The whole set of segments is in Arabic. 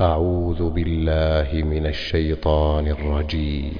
أعوذ بالله من الشيطان الرجيم.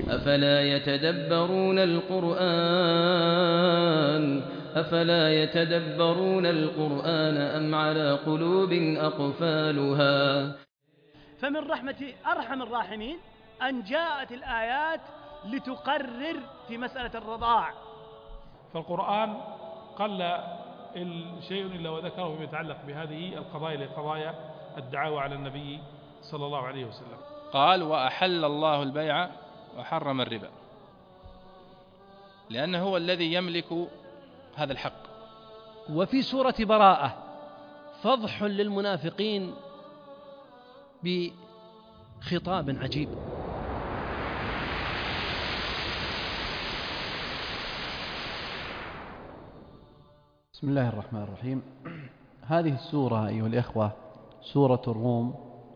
أفلا يتدبرون القرآن أم على قلوب أقفالها. فمن رحمة أرحم الراحمين أن جاءت الآيات لتقرر في مسألة الرضاع. فالقرآن قل شيء إلا وذكره فيما يتعلق بهذه القضايا لقضايا الدعاوى على النبي صلى الله عليه وسلم. قال: وأحل الله البيع وحرم الربا، لأنه هو الذي يملك هذا الحق. وفي سورة براءة فضح للمنافقين بخطاب عجيب. بسم الله الرحمن الرحيم. هذه السورة أيها الإخوة سورة الروم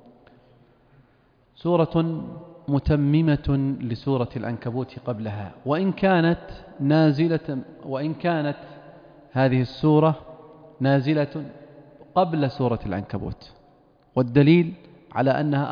سورة متممة لسورة العنكبوت قبلها، وإن كانت هذه السورة نازلة قبل سورة العنكبوت، والدليل على أنها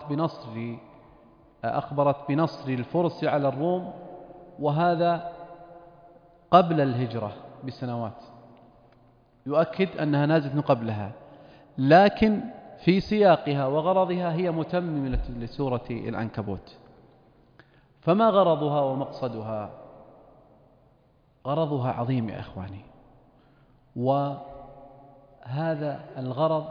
أخبرت بنصر الفرس على الروم، وهذا قبل الهجرة بسنوات، يؤكد أنها نازلة قبلها، لكن في سياقها وغرضها هي متممة لسورة العنكبوت. فما غرضها ومقصدها؟ غرضها عظيم يا إخواني، وهذا الغرض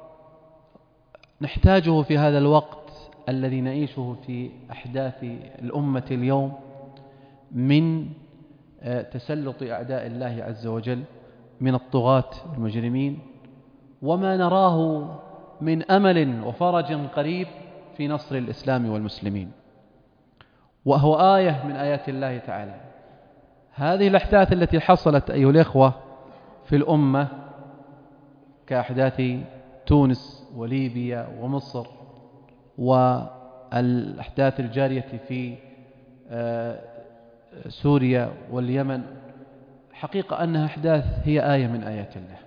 نحتاجه في هذا الوقت الذي نعيشه في أحداث الأمة اليوم من تسلط أعداء الله عز وجل من الطغاة المجرمين، وما نراه من أمل وفرج قريب في نصر الإسلام والمسلمين، وهو آية من آيات الله تعالى. هذه الأحداث التي حصلت أيها الإخوة في الأمة كأحداث تونس وليبيا ومصر، والأحداث الجارية في سوريا واليمن، حقيقة أنها أحداث هي آية من آيات الله.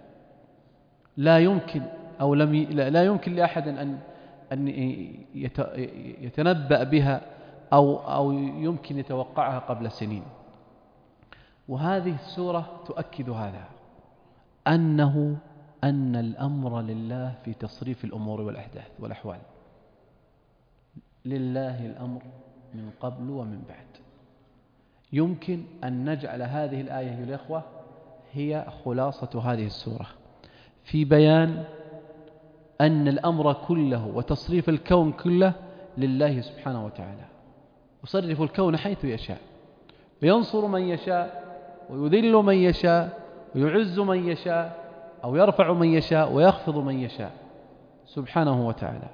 لا يمكن لأحد أن يتنبأ بها أو يمكن يتوقعها قبل سنين. وهذه السورة تؤكد هذا، أن الأمر لله في تصريف الأمور والأحداث والأحوال. لله الأمر من قبل ومن بعد. يمكن أن نجعل هذه الآية يا الإخوة هي خلاصة هذه السورة في بيان أن الأمر كله وتصريف الكون كله لله سبحانه وتعالى، يصرف الكون حيث يشاء، وينصر من يشاء ويذل من يشاء ويعز من يشاء أو يرفع من يشاء ويخفض من يشاء سبحانه وتعالى.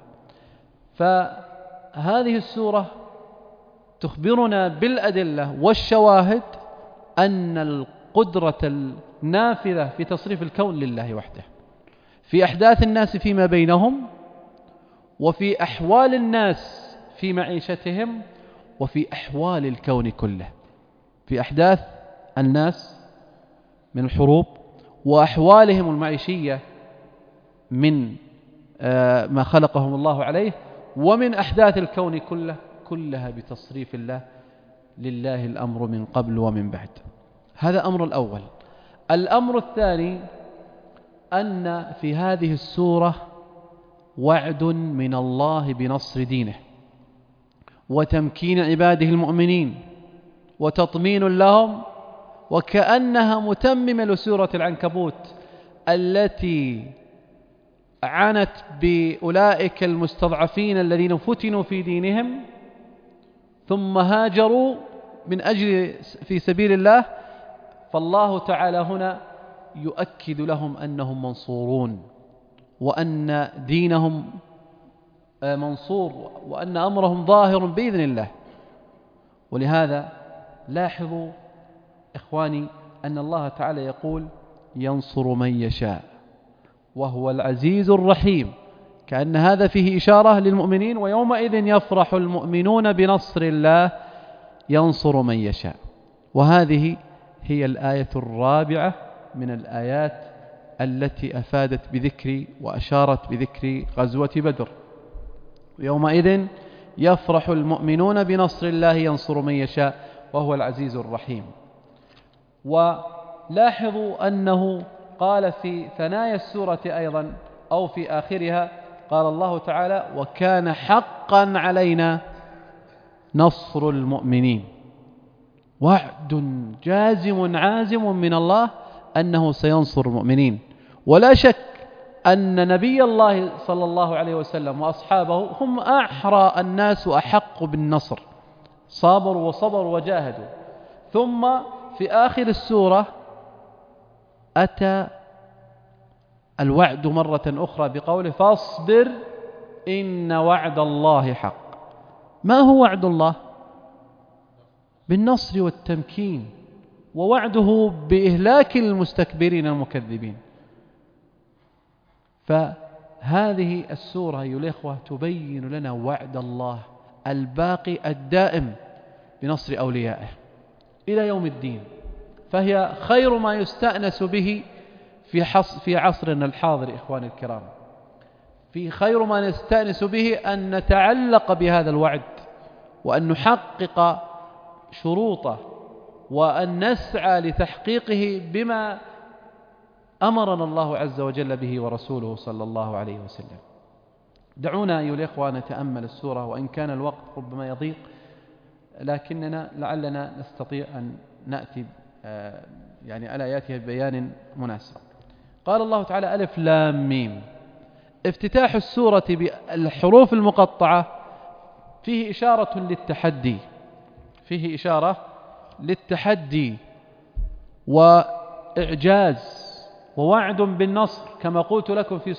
فهذه السورة تخبرنا بالأدلة والشواهد أن القدرة النافذة في تصريف الكون لله وحده، في أحداث الناس فيما بينهم، وفي أحوال الناس في معيشتهم، وفي أحوال الكون كله، في أحداث الناس من الحروب، وأحوالهم المعيشية من ما خلقهم الله عليه، ومن أحداث الكون كلها بتصريف الله. لله الأمر من قبل ومن بعد. هذا أمر الأول. الأمر الثاني أن في هذه السورة وعد من الله بنصر دينه وتمكين عباده المؤمنين وتطمين لهم، وكأنها متممة لسورة العنكبوت التي عنت بأولئك المستضعفين الذين فتنوا في دينهم ثم هاجروا من أجل في سبيل الله. فالله تعالى هنا يؤكد لهم أنهم منصورون، وأن دينهم منصور، وأن أمرهم ظاهر بإذن الله. ولهذا لاحظوا إخواني أن الله تعالى يقول ينصر من يشاء وهو العزيز الرحيم، كأن هذا فيه إشارة للمؤمنين. ويومئذ يفرح المؤمنون بنصر الله ينصر من يشاء. وهذه هي الآية الرابعة من الآيات التي أفادت بذكر وأشارت بذكر غزوة بدر. يومئذ يفرح المؤمنون بنصر الله ينصر من يشاء وهو العزيز الرحيم. ولاحظوا أنه قال في ثنايا السورة أيضا أو في آخرها قال الله تعالى: وكان حقا علينا نصر المؤمنين. وعد جازم عازم من الله أنه سينصر المؤمنين. ولا شك أن نبي الله صلى الله عليه وسلم وأصحابه هم أحرى الناس وأحق بالنصر، صابروا وصبروا وجاهدوا. ثم في آخر السورة أتى الوعد مرة أخرى بقوله: فاصبر إن وعد الله حق. ما هو وعد الله؟ بالنصر والتمكين، ووعده بإهلاك المستكبرين المكذبين. فهذه السورة أيها الإخوة تبين لنا وعد الله الباقي الدائم بنصر أوليائه إلى يوم الدين، فهي خير ما يستأنس به في عصرنا الحاضر. إخواني الكرام، في خير ما نستأنس به أن نتعلق بهذا الوعد وأن نحقق شروطه وأن نسعى لتحقيقه بما أمرنا الله عز وجل به ورسوله صلى الله عليه وسلم. دعونا أيها الإخوة نتأمل السورة، وإن كان الوقت ربما يضيق لكننا لعلنا نستطيع أن نأتي على آياتها ببيان مناسب. قال الله تعالى: ألف لام ميم. افتتاح السورة بالحروف المقطعة فيه إشارة للتحدي، فيه إشارة للتحدي وإعجاز ووعد بالنصر، كما قلت لكم في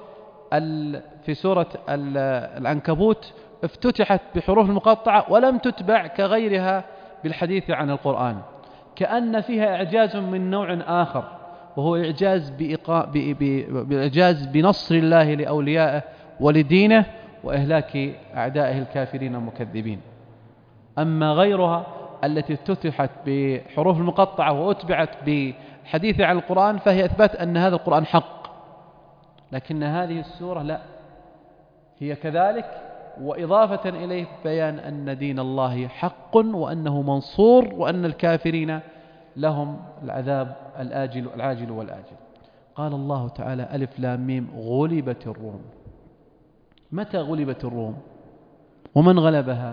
سورة العنكبوت افتتحت بحروف المقطعة ولم تتبع كغيرها بالحديث عن القرآن، كأن فيها إعجاز من نوع آخر، وهو إعجاز بإعجاز بنصر الله لأوليائه ولدينه وإهلاك أعدائه الكافرين المكذبين. أما غيرها التي افتتحت بحروف المقطعة وأتبعت بحديث عن القرآن فهي إثبات أن هذا القرآن حق، لكن هذه السورة لا، هي كذلك وإضافة إليه بيان أن دين الله حق وأنه منصور وأن الكافرين لهم العذاب العاجل والآجل. قال الله تعالى: ألف لام ميم. غلبت الروم. متى غلبت الروم؟ ومن غلبها؟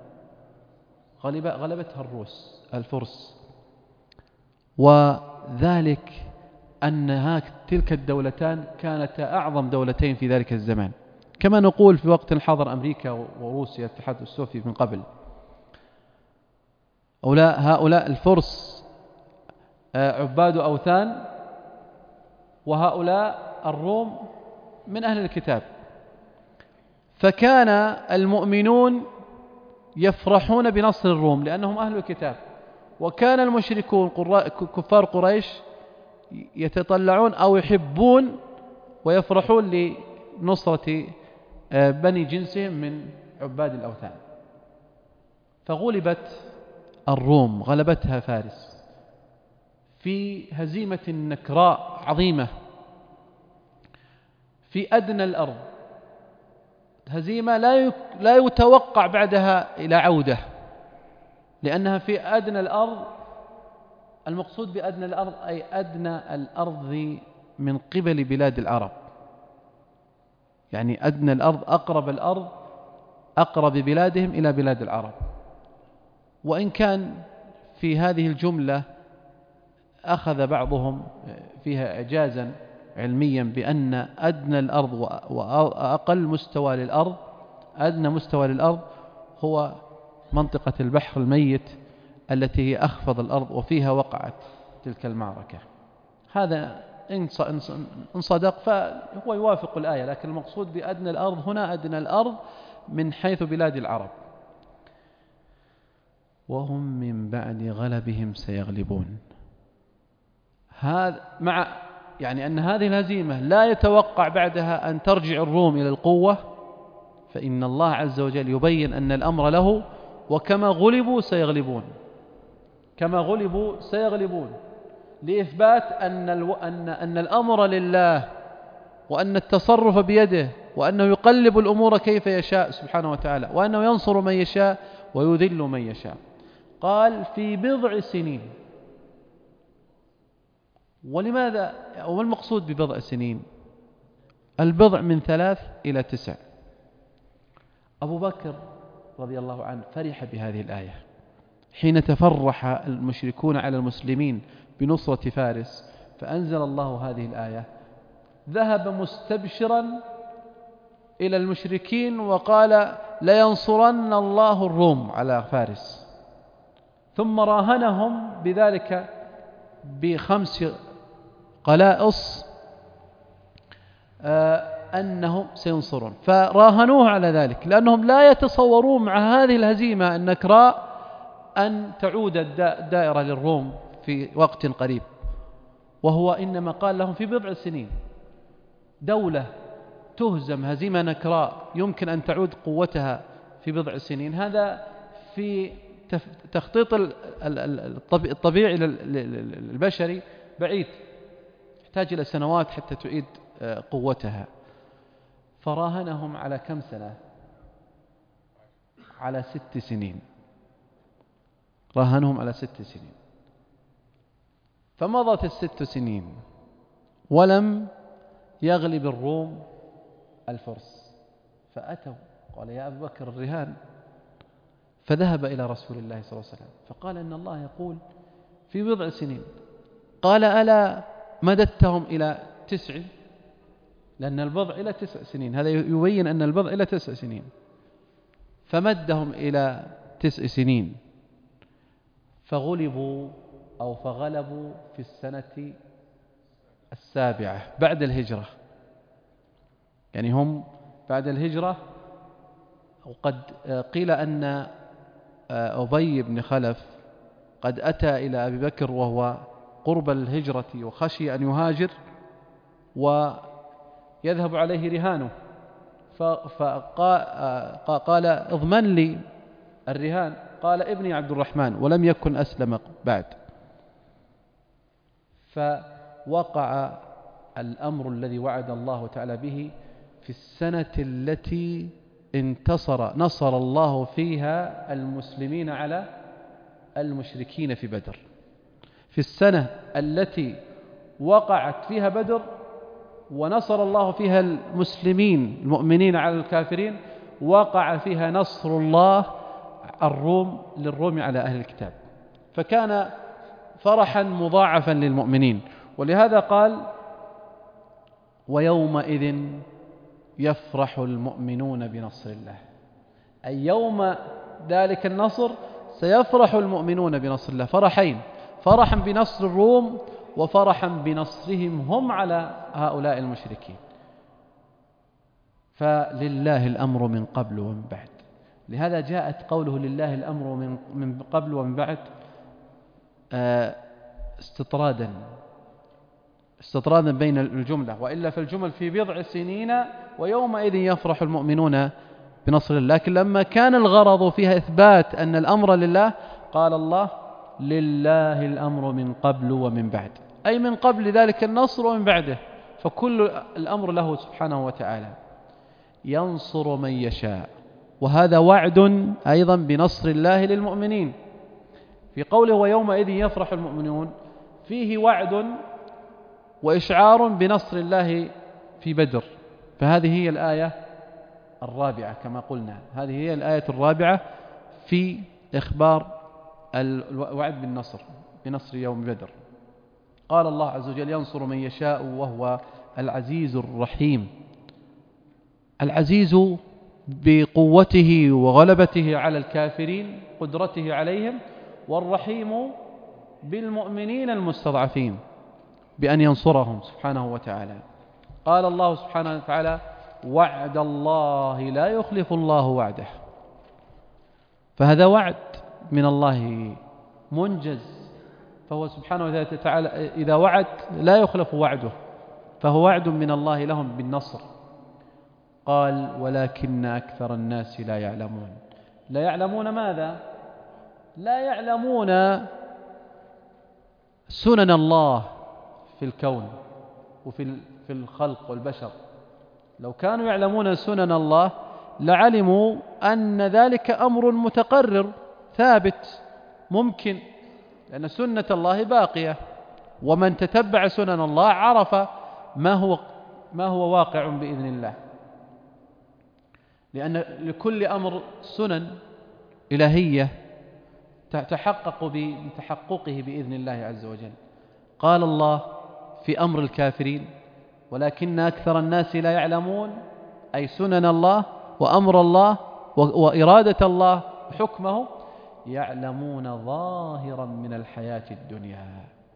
غلبتها الفرس، وذلك أن تلك الدولتان كانتا أعظم دولتين في ذلك الزمان، كما نقول في وقت الحاضر أمريكا وروسيا الاتحاد السوفيتي من قبل. هؤلاء الفرس عباد أوثان، وهؤلاء الروم من أهل الكتاب. فكان المؤمنون يفرحون بنصر الروم لأنهم أهل الكتاب، وكان المشركون كفار قريش يتطلعون أو يحبون ويفرحون لنصرة بني جنسهم من عباد الأوثان. فغلبت الروم، غلبتها فارس في هزيمة نكراء عظيمة في أدنى الأرض، هزيمة لا يتوقع بعدها إلى عودة، لأنها في أدنى الأرض. المقصود بأدنى الأرض أي أدنى الأرض من قبل بلاد العرب، يعني أدنى الأرض أقرب بلادهم إلى بلاد العرب. وإن كان في هذه الجملة أخذ بعضهم فيها إعجازا علميا بأن أدنى الأرض وأقل مستوى للأرض، أدنى مستوى للأرض هو منطقة البحر الميت التي هي أخفض الأرض وفيها وقعت تلك المعركة. هذا إن صدق فهو يوافق الآية، لكن المقصود بأدنى الأرض هنا أدنى الأرض من حيث بلاد العرب. وهم من بعد غلبهم سيغلبون. هذا مع أن هذه الهزيمة لا يتوقع بعدها أن ترجع الروم إلى القوة، فإن الله عز وجل يبين أن الأمر له، وكما غلبوا سيغلبون، كما غلبوا سيغلبون، لإثبات أن الأمر لله وأن التصرف بيده، وأنه يقلب الأمور كيف يشاء سبحانه وتعالى، وأنه ينصر من يشاء ويذل من يشاء. قال في بضع سنين. ولماذا؟ وما المقصود ببضع سنين؟ البضع من 3 إلى 9. أبو بكر رضي الله عنه فرح بهذه الآية حين تفرح المشركون على المسلمين بنصرة فارس، فأنزل الله هذه الآية. ذهب مستبشرا إلى المشركين وقال لينصرن الله الروم على فارس، ثم راهنهم بذلك ب5 قلائص أنهم سينصرون، فراهنوه على ذلك لأنهم لا يتصورون مع هذه الهزيمة النكراء أن تعود الدائرة للروم في وقت قريب، وهو إنما قال لهم في بضع سنين. دولة تهزم هزيمة نكراء يمكن أن تعود قوتها في بضع سنين، هذا في تخطيط الطبيعي البشري بعيد، يحتاج إلى سنوات حتى تعيد قوتها. فراهنهم على كم سنة؟ على 6 سنين. راهنهم على 6 سنين. فمضت 6 سنين ولم يغلب الروم الفرس، فأتوا قال يا أبا بكر الرهان، فذهب إلى رسول الله صلى الله عليه وسلم فقال إن الله يقول في بضع سنين. قال ألا مددتهم إلى 9؟ لأن البضع إلى 9 سنين، هذا يبين أن البضع إلى 9 سنين، فمدهم إلى 9 سنين، فغلبوا أو فغلبوا في السنة 7 بعد الهجرة. يعني هم بعد الهجرة. وقد قيل أن أبي بن خلف قد أتى إلى أبي بكر وهو قرب الهجرة وخشي أن يهاجر ويذهب عليه رهانه، فقال اضمن لي الرهان. قال ابني عبد الرحمن، ولم يكن أسلم بعد. فوقع الأمر الذي وعد الله تعالى به في السنة التي نصر الله فيها المسلمين على المشركين في بدر. في السنة التي وقعت فيها بدر ونصر الله فيها المسلمين المؤمنين على الكافرين، وقع فيها نصر الله للروم على أهل الكتاب، فكان فرحا مضاعفا للمؤمنين. ولهذا قال ويومئذ يفرح المؤمنون بنصر الله، أي يوم ذلك النصر سيفرح المؤمنون بنصر الله فرحين: فرحا بنصر الروم وفرحا بنصرهم هم على هؤلاء المشركين. فلله الأمر من قبل ومن بعد. لهذا جاءت قوله لله الأمر من قبل ومن بعد استطرادا بين الجملة، وإلا فالجمل في بضع سنين ويومئذ يفرح المؤمنون بنصر الله. لكن لما كان الغرض فيها إثبات أن الأمر لله، قال الله لله الأمر من قبل ومن بعد، أي من قبل ذلك النصر ومن بعده، فكل الأمر له سبحانه وتعالى. ينصر من يشاء، وهذا وعد أيضا بنصر الله للمؤمنين. في قوله ويومئذ يفرح المؤمنون فيه وعد وإشعار بنصر الله في بدر. فهذه هي الآية الرابعة كما قلنا، هذه هي الآية الرابعة في إخبار الوعد بنصر يوم بدر. قال الله عز وجل ينصر من يشاء وهو العزيز الرحيم. العزيز بقوته وغلبته على الكافرين، قدرته عليهم، والرحيم بالمؤمنين المستضعفين بأن ينصرهم سبحانه وتعالى. قال الله سبحانه وتعالى وعد الله لا يخلف الله وعده. فهذا وعد من الله منجز، فهو سبحانه وتعالى إذا وعد لا يخلف وعده، فهو وعد من الله لهم بالنصر. قال ولكن أكثر الناس لا يعلمون. لا يعلمون ماذا؟ لا يعلمون سنن الله في الكون وفي في الخلق والبشر. لو كانوا يعلمون سنن الله لعلموا أن ذلك أمر متقرر ثابت ممكن، لأن سنة الله باقية، ومن تتبع سنن الله عرف ما هو واقع بإذن الله، لأن لكل أمر سنن إلهية تتحقق بتحققه بإذن الله عز وجل. قال الله في أمر الكافرين: ولكن أكثر الناس لا يعلمون، أي سنن الله وأمر الله وإرادة الله وحكمه، يعلمون ظاهرا من الحياة الدنيا.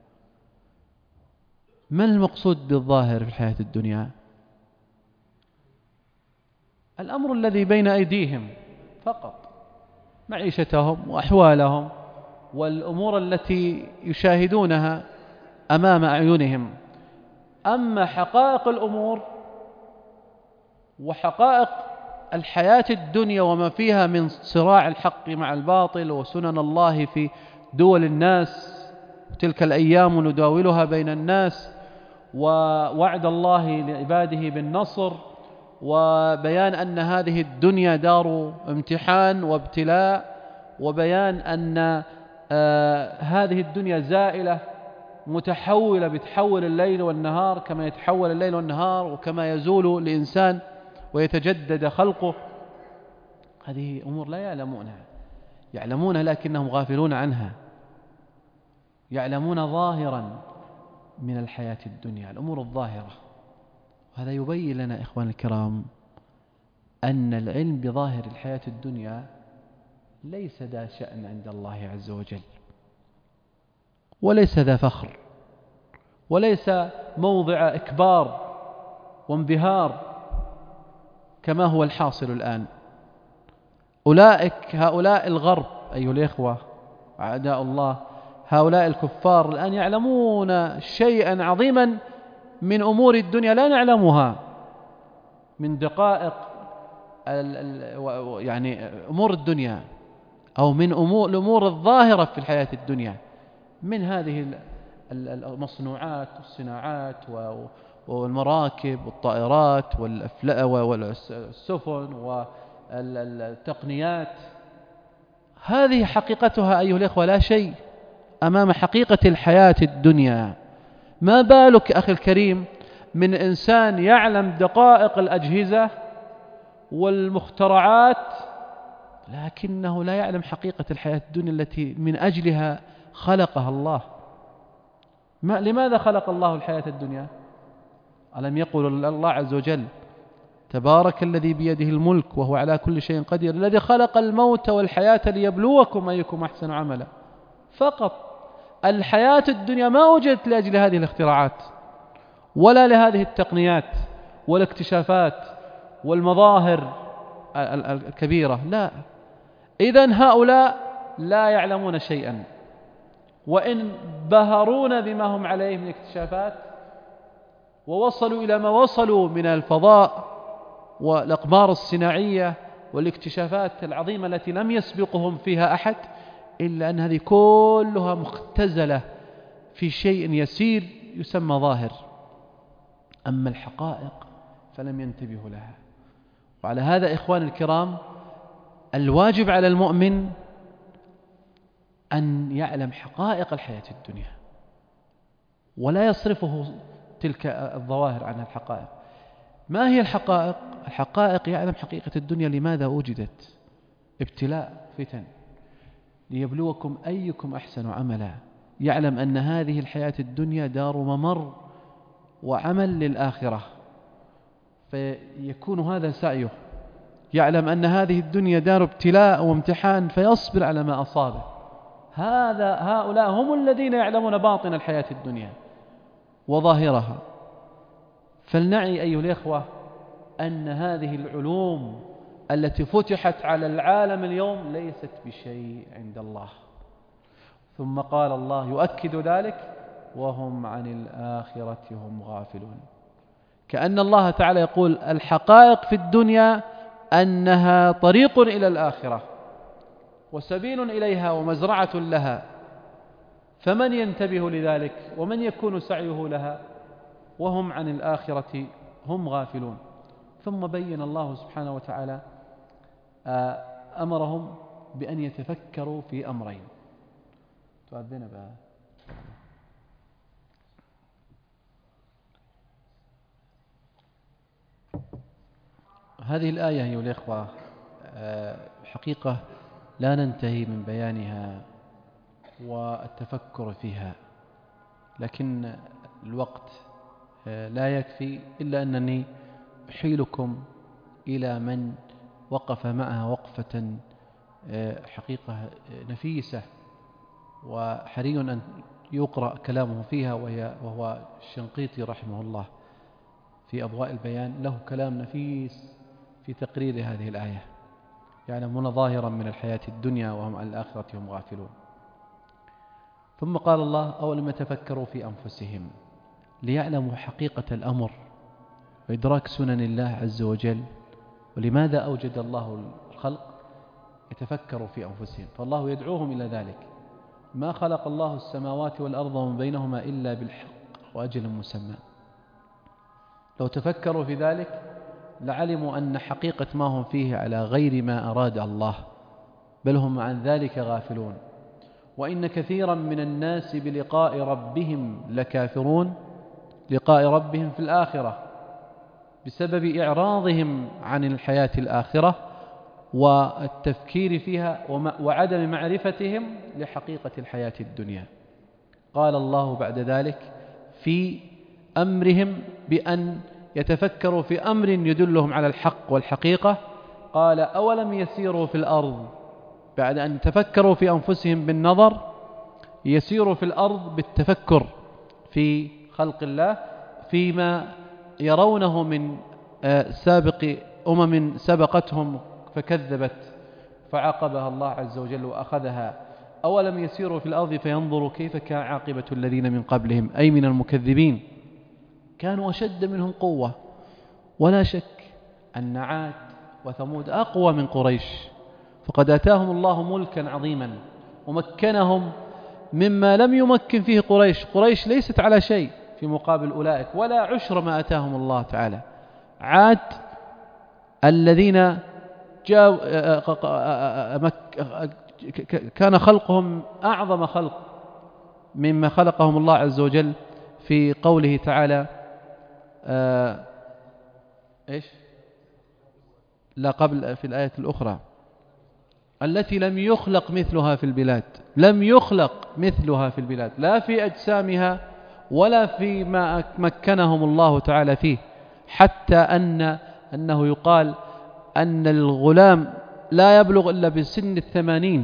ما المقصود بالظاهر في الحياة الدنيا؟ الأمر الذي بين أيديهم فقط، معيشتهم وأحوالهم والأمور التي يشاهدونها أمام أعينهم. أما حقائق الأمور وحقائق الحياة الدنيا وما فيها من صراع الحق مع الباطل وسنن الله في دول الناس، تلك الأيام نداولها بين الناس، ووعد الله لعباده بالنصر، وبيان أن هذه الدنيا دار امتحان وابتلاء، وبيان أن هذه الدنيا زائلة متحولة، بتحول الليل والنهار كما يتحول الليل والنهار، وكما يزول الإنسان ويتجدد خلقه. هذه أمور لا يعلمونها لكنهم غافلون عنها. يعلمون ظاهرا من الحياة الدنيا، الأمور الظاهرة. وهذا يبين لنا إخوان الكرام أن العلم بظاهر الحياة الدنيا ليس ذا شأن عند الله عز وجل، وليس ذا فخر، وليس موضع إكبار وانبهار كما هو الحاصل الآن. هؤلاء الغرب أيها الإخوة أعداء الله، هؤلاء الكفار الآن يعلمون شيئا عظيما من أمور الدنيا لا نعلمها، من دقائق يعني أمور الدنيا، أو من الأمور الظاهرة في الحياة الدنيا، من هذه المصنوعات والصناعات والمراكب والطائرات والسفن والتقنيات. هذه حقيقتها أيها الإخوة لا شيء أمام حقيقة الحياة الدنيا. ما بالك أخي الكريم من إنسان يعلم دقائق الأجهزة والمخترعات لكنه لا يعلم حقيقة الحياة الدنيا التي من أجلها خلقها الله. لماذا خلق الله الحياة الدنيا؟ ألم يقل الله عز وجل: تبارك الذي بيده الملك وهو على كل شيء قدير، الذي خلق الموت والحياة ليبلوكم أيكم أحسن عملا. فقط الحياة الدنيا ما وجدت لأجل هذه الاختراعات ولا لهذه التقنيات والاكتشافات والمظاهر الكبيرة، لا. إذن هؤلاء لا يعلمون شيئا، وإن بهرونا بما هم عليه من اكتشافات ووصلوا إلى ما وصلوا من الفضاء والأقمار الصناعية والاكتشافات العظيمة التي لم يسبقهم فيها أحد، إلا أن هذه كلها مختزلة في شيء يسير يسمى ظاهر. أما الحقائق فلم ينتبهوا لها. وعلى هذا إخوان الكرام الواجب على المؤمن أن يعلم حقائق الحياة الدنيا ولا يصرفه تلك الظواهر عن الحقائق. ما هي الحقائق؟ الحقائق يعلم حقيقة الدنيا لماذا وجدت، ابتلاء، فتن، ليبلوكم أيكم أحسن عملا. يعلم أن هذه الحياة الدنيا دار ممر وعمل للآخرة، فيكون هذا سعيه. يعلم أن هذه الدنيا دار ابتلاء وامتحان فيصبر على ما أصابه. هؤلاء هم الذين يعلمون باطن الحياة الدنيا وظاهرها. فلنعي أيها الإخوة أن هذه العلوم التي فتحت على العالم اليوم ليست بشيء عند الله. ثم قال الله يؤكد ذلك: وهم عن الآخرة هم غافلون. كأن الله تعالى يقول الحقائق في الدنيا أنها طريق إلى الآخرة وسبيل إليها ومزرعة لها، فمن ينتبه لذلك ومن يكون سعيه لها؟ وهم عن الآخرة هم غافلون. ثم بين الله سبحانه وتعالى أمرهم بأن يتفكروا في أمرين. تؤذن بها هذه الآية أيها الإخوة حقيقة لا ننتهي من بيانها والتفكر فيها، لكن الوقت لا يكفي إلا أنني أحيلكم إلى من وقف معها وقفة حقيقة نفيسة وحري أن يقرأ كلامه فيها، وهو الشنقيطي رحمه الله في أضواء البيان، له كلام نفيس في تقرير هذه الآية، يعلمون ظاهرا من الحياة الدنيا وهم عن الآخرة هم غافلون. ثم قال الله: أولم يتفكروا في أنفسهم ليعلموا حقيقة الأمر وإدراك سنن الله عز وجل، ولماذا أوجد الله الخلق، يتفكروا في أنفسهم، فالله يدعوهم إلى ذلك. ما خلق الله السماوات والأرض ومن بينهما إلا بالحق وأجل مسمى. لو تفكروا في ذلك لعلموا أن حقيقة ما هم فيه على غير ما أراد الله، بل هم عن ذلك غافلون. وإن كثيرا من الناس بلقاء ربهم لكافرون، لقاء ربهم في الآخرة بسبب إعراضهم عن الحياة الآخرة والتفكير فيها وعدم معرفتهم لحقيقة الحياة الدنيا. قال الله بعد ذلك في أمرهم بأن يتفكروا في أمر يدلهم على الحق والحقيقة، قال: أولم يسيروا في الأرض، بعد أن تفكروا في أنفسهم بالنظر يسيروا في الأرض بالتفكر في خلق الله، فيما يرونه من سابق أمم سبقتهم فكذبت فعاقبها الله عز وجل وأخذها. أولم يسيروا في الأرض فينظروا كيف كان عاقبة الذين من قبلهم، أي من المكذبين، كانوا أشد منهم قوة. ولا شك أن عاد وثمود أقوى من قريش، فقد آتاهم الله ملكا عظيما ومكنهم مما لم يمكن فيه قريش. قريش ليست على شيء في مقابل أولئك، ولا عشر ما آتاهم الله تعالى. عاد الذين كان خلقهم أعظم خلق مما خلقهم الله عز وجل في قوله تعالى لا قبل في الآية الأخرى التي لم يخلق مثلها في البلاد، لم يخلق مثلها في البلاد، لا في أجسامها ولا في ما مكنهم الله تعالى فيه، حتى أنه يقال أن الغلام لا يبلغ إلا بسن 80،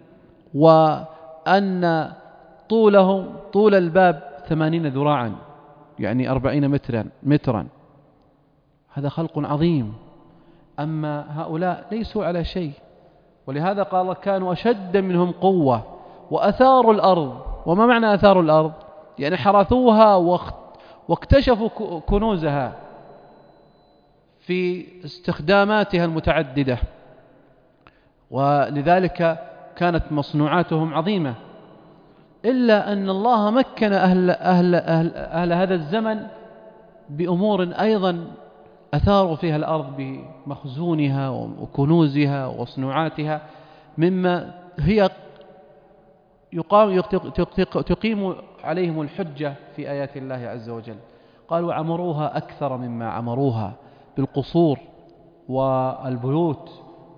وأن طول الباب 80 ذراعا، يعني 40 مترا. هذا خلق عظيم. أما هؤلاء ليسوا على شيء، ولهذا قال كانوا أشد منهم قوة وأثاروا الأرض. وما معنى أثاروا الأرض؟ يعني حرثوها واكتشفوا كنوزها في استخداماتها المتعددة، ولذلك كانت مصنوعاتهم عظيمة. إلا أن الله مكن أهل هذا الزمن بأمور أيضا أثاروا فيها الأرض بمخزونها وكنوزها وصنوعاتها، مما هي تقيم عليهم الحجة في آيات الله عز وجل. قالوا عمروها أكثر مما عمروها بالقصور والبيوت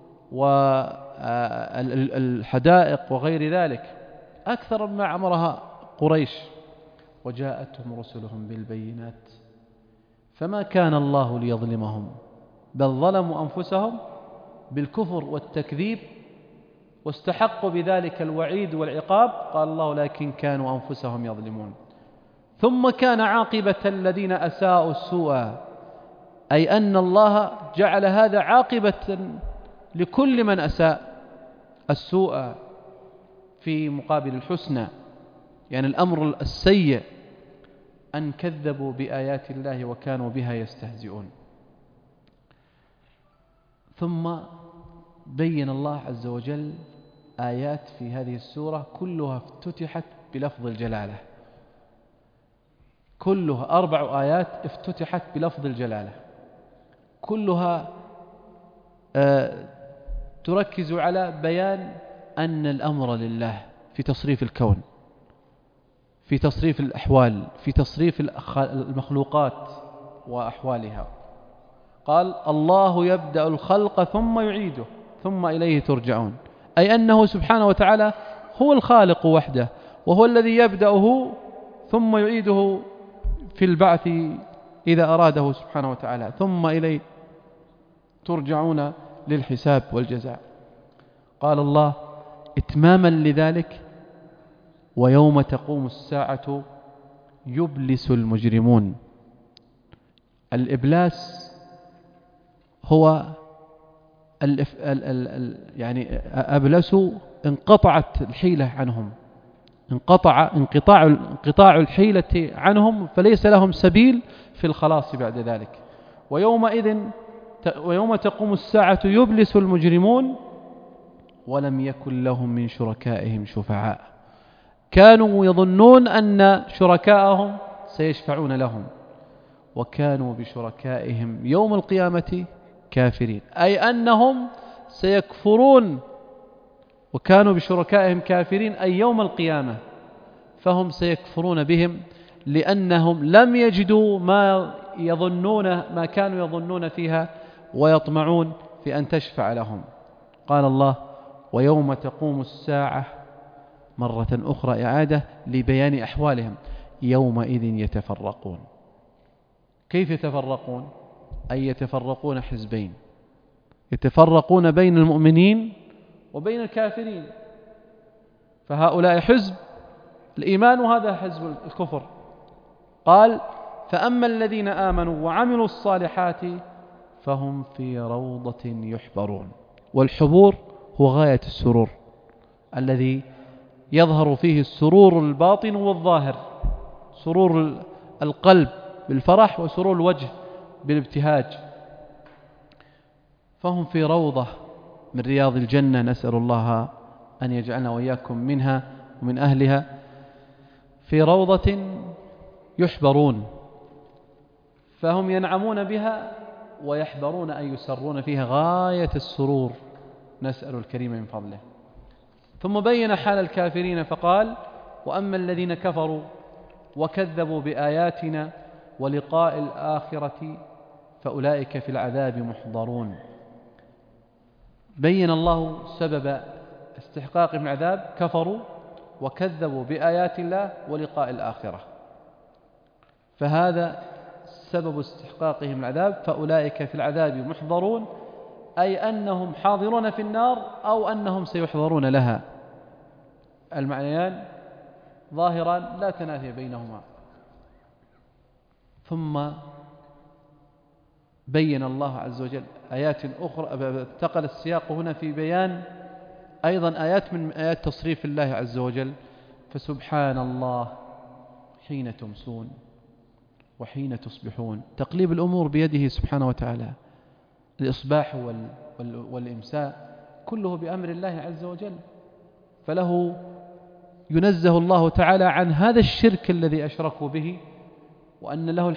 والحدائق وغير ذلك، أكثر مما عمرها قريش. وجاءتهم رسلهم بالبينات فما كان الله ليظلمهم بل ظلموا أنفسهم بالكفر والتكذيب، واستحقوا بذلك الوعيد والعقاب. قال الله: لكن كانوا أنفسهم يظلمون. ثم كان عاقبة الذين أساءوا السوء، أي أن الله جعل هذا عاقبة لكل من أساء السوء في مقابل الحسنى، يعني الأمر السيء أن كذبوا بآيات الله وكانوا بها يستهزئون. ثم بين الله عز وجل آيات في هذه السورة كلها افتتحت بلفظ الجلالة، كلها 4 آيات افتتحت بلفظ الجلالة، كلها تركز على بيان أن الأمر لله في تصريف الكون، في تصريف الأحوال، في تصريف المخلوقات وأحوالها. قال الله يبدأ الخلق ثم يعيده ثم إليه ترجعون، أي أنه سبحانه وتعالى هو الخالق وحده، وهو الذي يبدأه ثم يعيده في البعث إذا أراده سبحانه وتعالى، ثم إليه ترجعون للحساب والجزاء. قال الله إتماما لذلك ويوم تقوم الساعة يبلس المجرمون. الإبلاس هو يعني أبلسوا، انقطعت الحيلة عنهم، انقطاع الحيلة عنهم، فليس لهم سبيل في الخلاص بعد ذلك. ويوم تقوم الساعة يبلس المجرمون ولم يكن لهم من شركائهم شفعاء. كانوا يظنون أن شركائهم سيشفعون لهم، وكانوا بشركائهم يوم القيامة كافرين، أي أنهم سيكفرون، وكانوا بشركائهم كافرين أي يوم القيامة، فهم سيكفرون بهم لأنهم لم يجدوا ما كانوا يظنون فيها ويطمعون في أن تشفع لهم. قال الله ويوم تقوم الساعة مرة أخرى إعادة لبيان أحوالهم يومئذ يتفرقون. كيف يتفرقون؟ أي يتفرقون حزبين، يتفرقون بين المؤمنين وبين الكافرين، فهؤلاء حزب الإيمان وهذا حزب الكفر. قال فأما الذين آمنوا وعملوا الصالحات فهم في روضة يحبرون. والحبور هو غاية السرور الذي يظهر فيه السرور الباطن والظاهر، سرور القلب بالفرح وسرور الوجه بالابتهاج. فهم في روضة من رياض الجنة، نسأل الله أن يجعلنا وإياكم منها ومن أهلها، في روضة يحبرون، فهم ينعمون بها ويحبرون أن يسرون فيها غاية السرور، نسأل الكريم من فضله. ثم بين حال الكافرين فقال وأما الذين كفروا وكذبوا بآياتنا ولقاء الآخرة فأولئك في العذاب محضرون. بين الله سبب استحقاقهم العذاب، كفروا وكذبوا بآيات الله ولقاء الآخرة، فهذا سبب استحقاقهم العذاب، فأولئك في العذاب محضرون، أي أنهم حاضرون في النار أو أنهم سيحضرون لها. المعنيان ظاهران لا تنافي بينهما. ثم بين الله عز وجل آيات أخرى، انتقل السياق هنا في بيان أيضا آيات من آيات تصريف الله عز وجل. فسبحان الله حين تمسون وحين تصبحون، تقليب الأمور بيده سبحانه وتعالى، الإصباح والإمساء كله بأمر الله عز وجل، فله ينزه الله تعالى عن هذا الشرك الذي أشركوا به، وأن له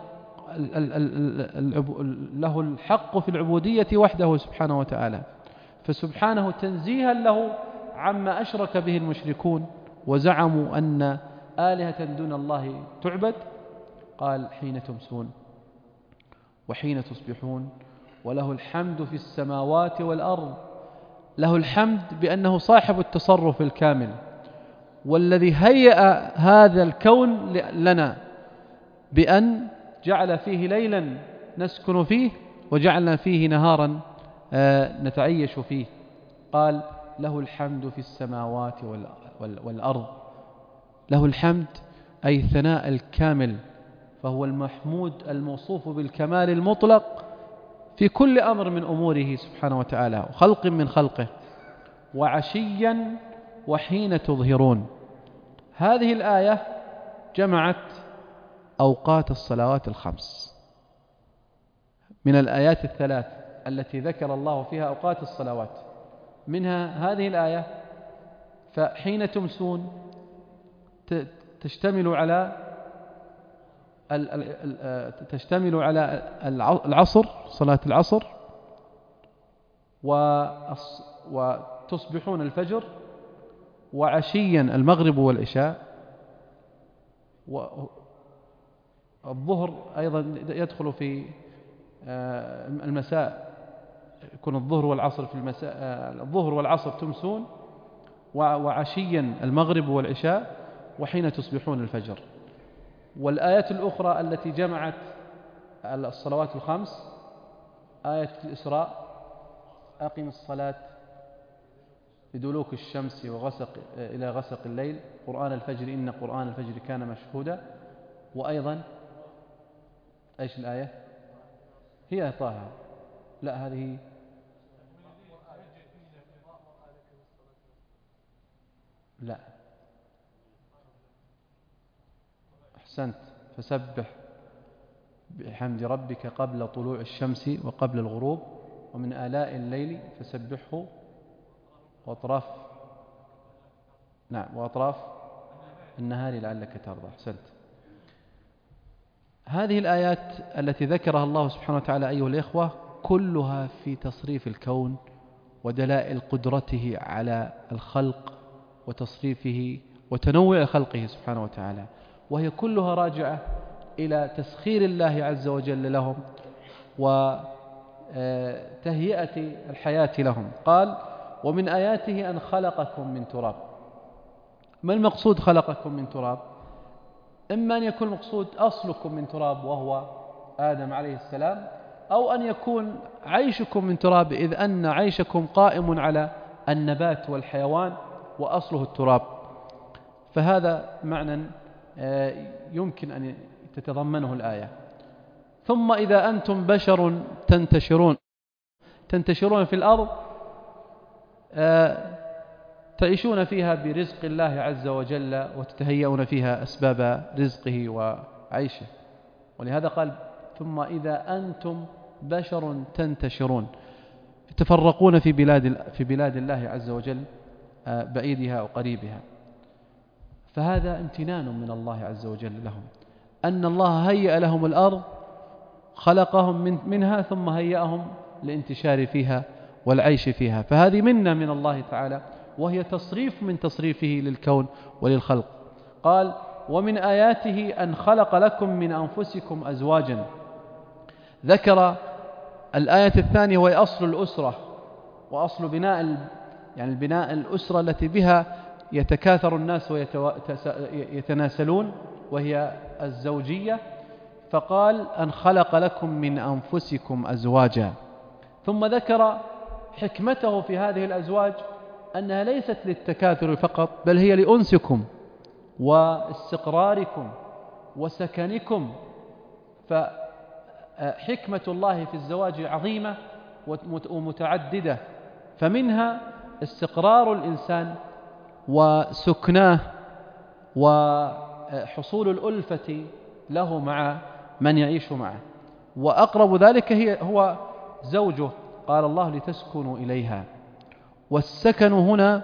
الحق في العبودية وحده سبحانه وتعالى. فسبحانه تنزيها له عما أشرك به المشركون وزعموا أن آلهة دون الله تعبد، قال حين تمسون وحين تصبحون وله الحمد في السماوات والأرض. له الحمد بأنه صاحب التصرف الكامل، والذي هيأ هذا الكون لنا بأن جعل فيه ليلا نسكن فيه وجعلنا فيه نهارا نتعيش فيه. قال له الحمد في السماوات والأرض. له الحمد أي الثناء الكامل، فهو المحمود الموصوف بالكمال المطلق في كل أمر من أموره سبحانه وتعالى وخلق من خلقه. وعشيا وحين تظهرون. هذه الآية جمعت أوقات الصلوات الخمس من الآيات الثلاث التي ذكر الله فيها أوقات الصلوات، منها هذه الآية. فحين تمسون تشتمل على تشتمل على العصر، صلاة العصر، وتصبحون الفجر، وعشيا المغرب والعشاء، والظهر أيضا يدخل في المساء، يكون الظهر والعصر في المساء، الظهر والعصر تمسون، وعشيا المغرب والعشاء، وحين تصبحون الفجر. والآيات الأخرى التي جمعت الصلوات الخمس آية الإسراء: أقم الصلاة لدلوك الشمس إلى غسق الليل، قرآن الفجر إن قرآن الفجر كان مشهودا. وأيضا إيش الآية؟ هي طه، لا هذه لا، أحسنت، فسبح بحمد ربك قبل طلوع الشمس وقبل الغروب ومن آلاء الليل فسبحه وأطراف النهار لعلك ترضى. أحسنت. هذه الآيات التي ذكرها الله سبحانه وتعالى أيها الإخوة كلها في تصريف الكون ودلائل قدرته على الخلق وتصريفه وتنوع خلقه سبحانه وتعالى، وهي كلها راجعة إلى تسخير الله عز وجل لهم وتهيئة الحياة لهم. قال: ومن آياته أن خلقكم من تراب. ما المقصود خلقكم من تراب؟ إما أن يكون المقصود أصلكم من تراب وهو آدم عليه السلام، أو أن يكون عيشكم من تراب، إذ أن عيشكم قائم على النبات والحيوان وأصله التراب. فهذا معنى يمكن أن تتضمنه الآية. ثم إذا أنتم بشر تنتشرون في الأرض، تعيشون فيها برزق الله عز وجل وتتهيئون فيها أسباب رزقه وعيشه. ولهذا قال: ثم إذا أنتم بشر تنتشرون، تفرقون في بلاد الله عز وجل، بعيدها وقريبها. فهذا امتنان من الله عز وجل لهم، أن الله هيأ لهم الأرض، خلقهم منها ثم هيأهم للانتشار فيها والعيش فيها. فهذه منة من الله تعالى، وهي تصريف من تصريفه للكون وللخلق. قال: ومن آياته أن خلق لكم من أنفسكم أزواجا. ذكر الآية الثانية وهي أصل الأسرة وأصل بناء الأسرة التي بها يتكاثر الناس ويتناسلون، وهي الزوجية. فقال: أن خلق لكم من أنفسكم أزواجا. ثم ذكر حكمته في هذه الأزواج أنها ليست للتكاثر فقط، بل هي لأنسكم واستقراركم وسكنكم. فحكمة الله في الزواج عظيمة ومتعددة، فمنها استقرار الإنسان وسكناه وحصول الألفة له مع من يعيش معه، وأقرب ذلك هو زوجه. قال الله: لتسكنوا إليها. والسكن هنا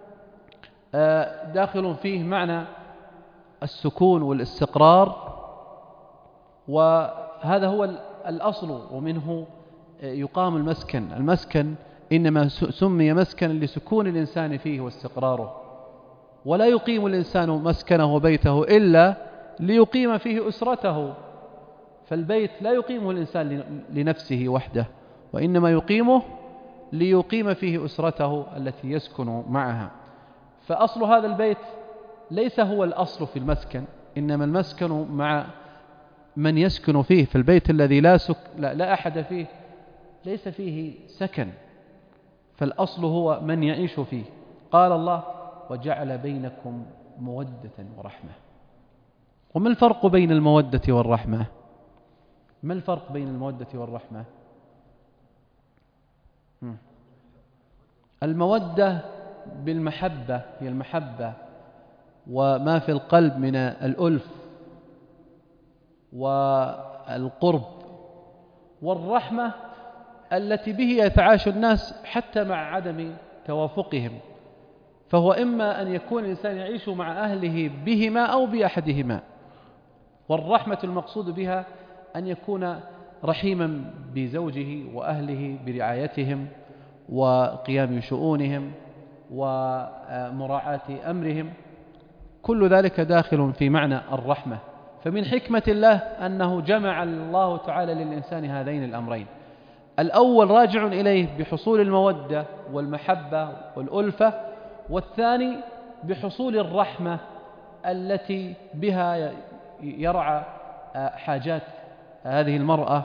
داخل فيه معنى السكون والاستقرار، وهذا هو الأصل، ومنه يقام المسكن. المسكن إنما سمي مسكن لسكون الإنسان فيه واستقراره، ولا يقيم الإنسان مسكنه وبيته إلا ليقيم فيه أسرته. فالبيت لا يقيمه الإنسان لنفسه وحده، وإنما يقيمه ليقيم فيه أسرته التي يسكن معها. فأصل هذا البيت ليس هو الأصل في المسكن، إنما المسكن مع من يسكن فيه. فالبيت الذي لا أحد فيه ليس فيه سكن، فالأصل هو من يعيش فيه. قال الله: وجعل بينكم مودة ورحمة. وما الفرق بين المودة والرحمة؟ ما الفرق بين المودة والرحمة؟ المودة بالمحبة، هي المحبة وما في القلب من الألف والقرب. والرحمة التي به يتعايش الناس حتى مع عدم توافقهم، فهو إما أن يكون الإنسان يعيش مع أهله بهما أو بأحدهما. والرحمة المقصود بها أن يكون رحيما بزوجه وأهله برعايتهم وقيام شؤونهم ومراعاة أمرهم، كل ذلك داخل في معنى الرحمة. فمن حكمة الله أنه جمع الله تعالى للإنسان هذين الأمرين، الأول راجع إليه بحصول المودة والمحبة والألفة، والثاني بحصول الرحمة التي بها يرعى حاجات هذه المرأة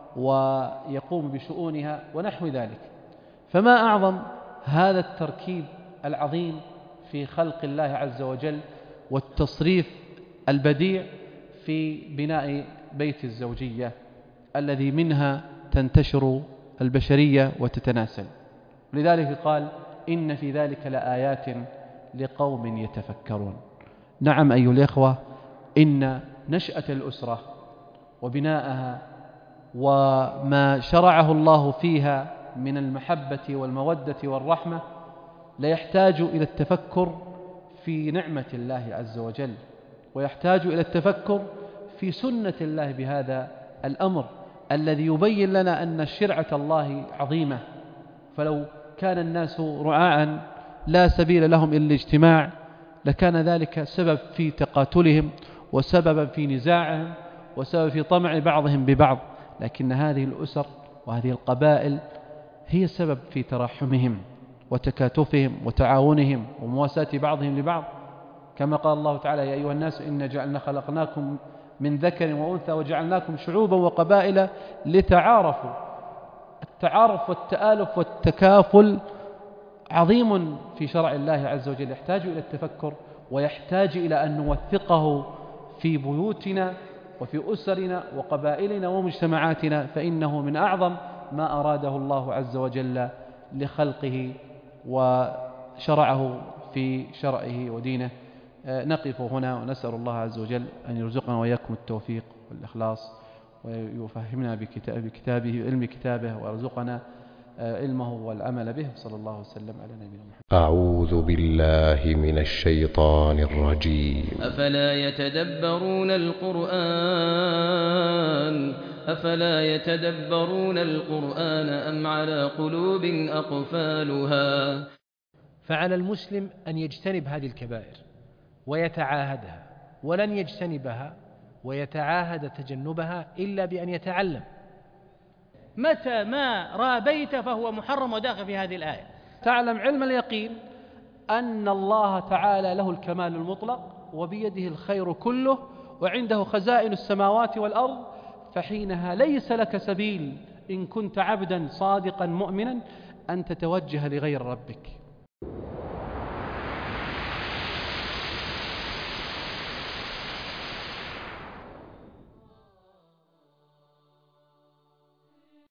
ويقوم بشؤونها ونحو ذلك. فما أعظم هذا التركيب العظيم في خلق الله عز وجل والتصريف البديع في بناء بيت الزوجية الذي منها تنتشر البشرية وتتناسل. لذلك قال: إن في ذلك لآيات لقوم يتفكرون. نعم أيها الإخوة، إن نشأة الأسرة وبناءها وما شرعه الله فيها من المحبة والمودة والرحمة لا يحتاج إلى التفكر في نعمة الله عز وجل، ويحتاج إلى التفكر في سنة الله بهذا الأمر الذي يبين لنا أن شرعة الله عظيمة. فلو كان الناس رعاعا لا سبيل لهم إلا الاجتماع لكان ذلك سبب في تقاتلهم وسببا في نزاعهم وسبب في طمع بعضهم ببعض، لكن هذه الأسر وهذه القبائل هي السبب في تراحمهم وتكاتفهم وتعاونهم ومواساة بعضهم لبعض، كما قال الله تعالى: يا أيها الناس إنا جعلنا خلقناكم من ذكر وأنثى وجعلناكم شعوبا وقبائل لتعارفوا. التعارف والتآلف والتكافل عظيم في شرع الله عز وجل، يحتاج إلى التفكر ويحتاج إلى أن نوثقه في بيوتنا وفي أسرنا وقبائلنا ومجتمعاتنا، فإنه من أعظم ما أراده الله عز وجل لخلقه وشرعه في شرعه ودينه. نقف هنا ونسأل الله عز وجل أن يرزقنا وإياكم التوفيق والإخلاص ويفهمنا بكتابه علم كتابه ويرزقنا علمه والعمل به. صلى الله وسلم على نبينا محمد. أعوذ بالله من الشيطان الرجيم. أفلا يتدبرون القرآن أم على قلوب أقفالها. فعلى المسلم أن يجتنب هذه الكبائر ويتعاهدها، ولن يجتنبها ويتعاهد تجنبها إلا بأن يتعلم. متى ما رابيت فهو محرم وداخل في هذه الآية. تعلم علم اليقين أن الله تعالى له الكمال المطلق وبيده الخير كله وعنده خزائن السماوات والأرض، فحينها ليس لك سبيل إن كنت عبدا صادقا مؤمنا أن تتوجه لغير ربك.